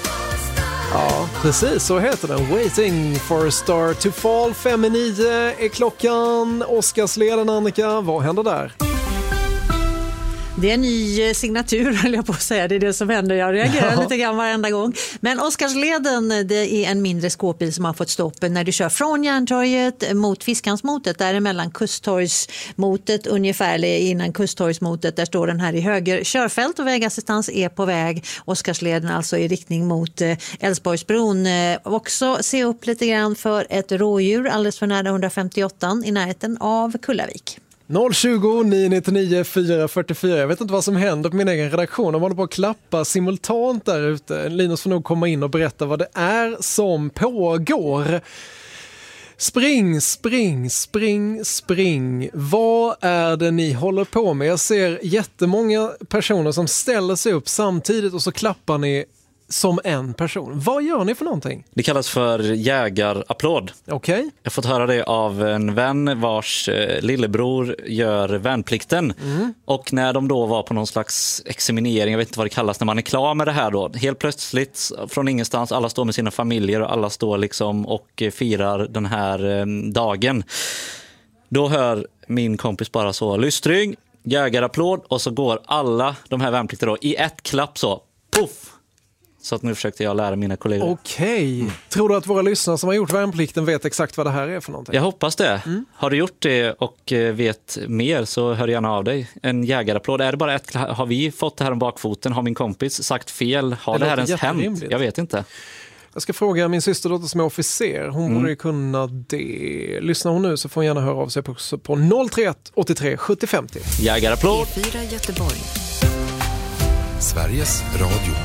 Ja, precis så heter den. Waiting for a star to fall. Fem i nio är klockan. Oscarsledaren Annika, vad händer där? Det är en ny signatur, höll jag på att säga. Det är det som händer. Jag reagerar ja. lite grann varenda gång. Men Oscarsleden, det är en mindre skåpbil som har fått stopp när du kör från Järntorget mot Fiskansmotet. Däremellan Kusttorgsmotet, ungefär innan Kusttorgsmotet. Där står den här i höger körfält och vägassistans är på väg. Oscarsleden alltså i riktning mot Älvsborgsbron. Också se upp lite grann för ett rådjur alldeles för nära hundrafemtioåtta i närheten av Kullavik. noll tjugo, nio nittionio, fyra fyrtiofyra. Jag vet inte vad som händer på min egen redaktion. De håller på att klappa simultant där ute. Linus får nog komma in och berätta vad det är som pågår. Spring, spring, spring, spring. Vad är det ni håller på med? Jag ser jättemånga personer som ställer sig upp samtidigt och så klappar ni som en person. Vad gör ni för någonting? Det kallas för jägarapplåd. Okej. Okay. Jag har fått höra det av en vän vars eh, lillebror gör värnplikten. Mm. Och när de då var på någon slags examinering, jag vet inte vad det kallas när man är klar med det här då. Helt plötsligt från ingenstans, alla står med sina familjer och alla står liksom och firar den här eh, dagen. Då hör min kompis bara så, lystring, jägarapplåd och så går alla de här värnplikter då i ett klapp så, puff! Så att nu försökte jag lära mina kollegor. Okej. Mm. Tror du att våra lyssnare som har gjort värnplikten vet exakt vad det här är för någonting? Jag hoppas det. Mm. Har du gjort det och vet mer så hör gärna av dig. En jägarapplåd. Är det bara ett, har vi fått det här om bakfoten? Har min kompis sagt fel? Har det, det här ens hänt? Jag vet inte. Jag ska fråga min systerdotter som är officer. Hon mm. borde ju kunna det. Lyssnar hon nu så får hon gärna höra av sig på, på noll tre ett åttiotre sjuttio femtio. Jägarapplåd. P fyra Göteborg. Sveriges Radio.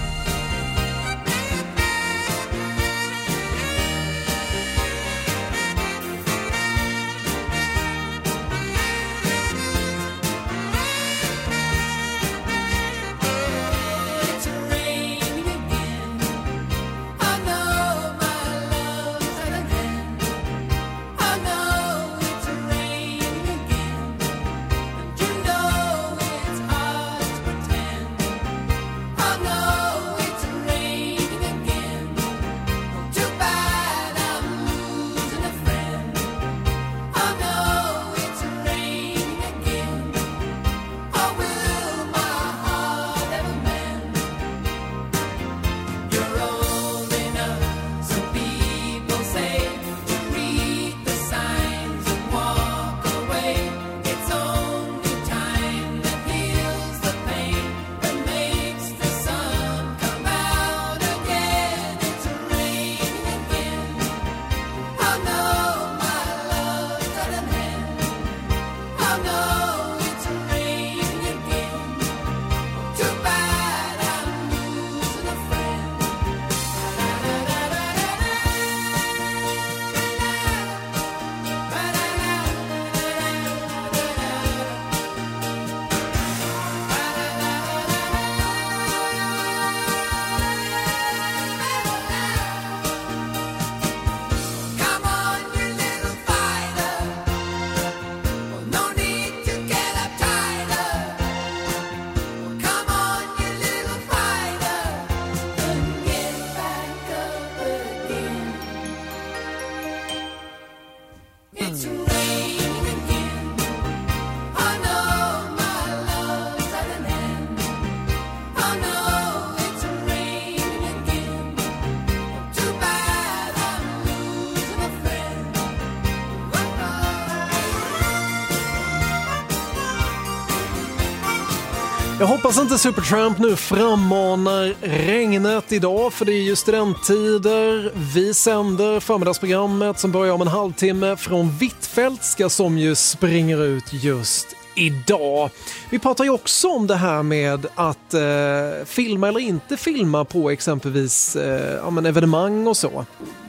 Jag hoppas inte Supertramp nu frammanar regnet idag, för det är ju studenttider. Vi sänder förmiddagsprogrammet som börjar om en halvtimme från Hvitfeldtska som ju springer ut just idag. Vi pratar ju också om det här med att eh, filma eller inte filma på exempelvis eh, ja, men evenemang och så.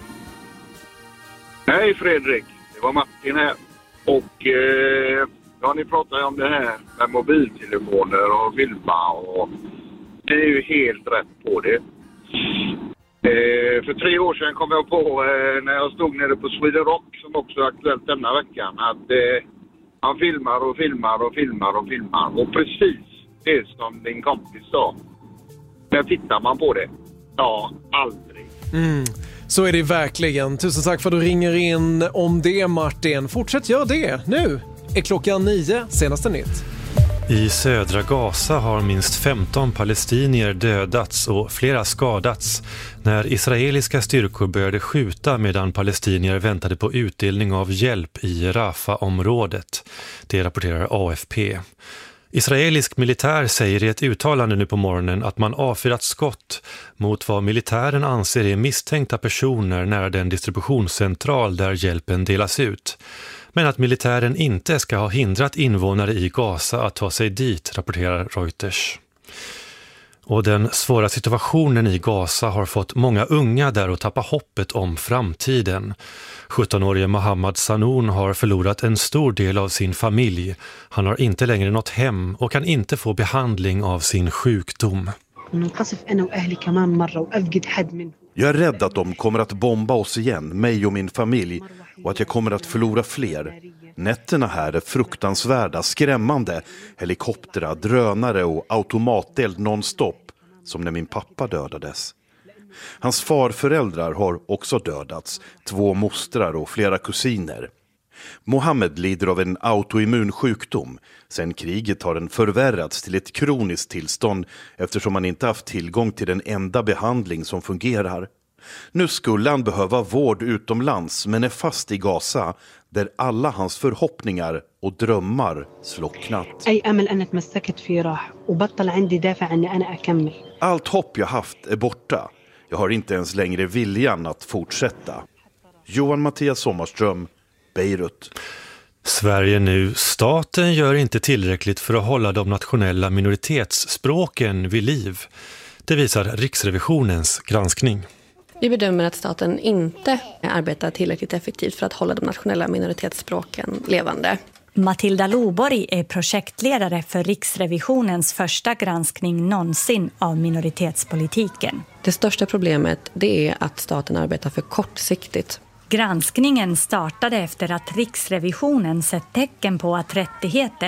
Hej Fredrik, det var Martin här. Och eh, ja, ni pratar ju om det här med mobiltelefoner och filma och det är ju helt rätt på det. Eh, för tre år sedan kom jag på eh, när jag stod nere på Sweden Rock som också är aktuellt denna veckan att eh, han filmar och filmar och filmar och filmar och precis det som din kompis sa. När tittar man på det? Ja, aldrig. Mm. Så är det verkligen. Tusen tack för att du ringer in om det, Martin. Fortsätt göra det. Nu är klockan nio, senaste nytt. I södra Gaza har minst femton palestinier dödats och flera skadats när israeliska styrkor började skjuta medan palestinier väntade på utdelning av hjälp i Rafah-området. Det rapporterar A F P. Israelisk militär säger i ett uttalande nu på morgonen att man avfyrat skott mot vad militären anser är misstänkta personer nära den distributionscentral där hjälpen delas ut. Men att militären inte ska ha hindrat invånare i Gaza att ta sig dit, rapporterar Reuters. Och den svåra situationen i Gaza har fått många unga där att tappa hoppet om framtiden. sjuttonårige Mohammed Sanoun har förlorat en stor del av sin familj. Han har inte längre något hem och kan inte få behandling av sin sjukdom. Jag är rädd att de kommer att bomba oss igen, mig och min familj, och att jag kommer att förlora fler. Nätterna här är fruktansvärda, skrämmande. Helikoptrar, drönare och automateld nonstop, som när min pappa dödades. Hans farföräldrar har också dödats, två mostrar och flera kusiner. Mohammed lider av en autoimmun sjukdom. Sen kriget har den förvärrats till ett kroniskt tillstånd eftersom han inte haft tillgång till den enda behandling som fungerar. Nu skulle han behöva vård utomlands men är fast i Gaza där alla hans förhoppningar och drömmar slocknat. Allt hopp jag haft är borta. Jag har inte ens längre viljan att fortsätta. Johan Mattias Sommarström, Beirut. Sverige nu. Staten gör inte tillräckligt för att hålla de nationella minoritetsspråken vid liv. Det visar Riksrevisionens granskning. Vi bedömer att staten inte arbetar tillräckligt effektivt för att hålla de nationella minoritetsspråken levande. Matilda Loborg är projektledare för Riksrevisionens första granskning någonsin av minoritetspolitiken. Det största problemet det är att staten arbetar för kortsiktigt. Granskningen startade efter att Riksrevisionen sett tecken på att rättigheter